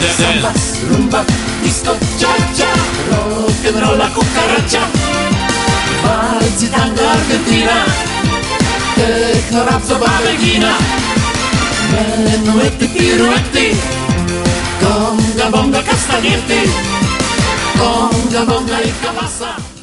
Samba, rumba, disco, cha-cha, rock and roll, la cucaraccia, valsi, tango, argentina, techno, rap, bambina, menuetti, piruetti, conga, bonga, castagnetti, conga, bonga e cabassa.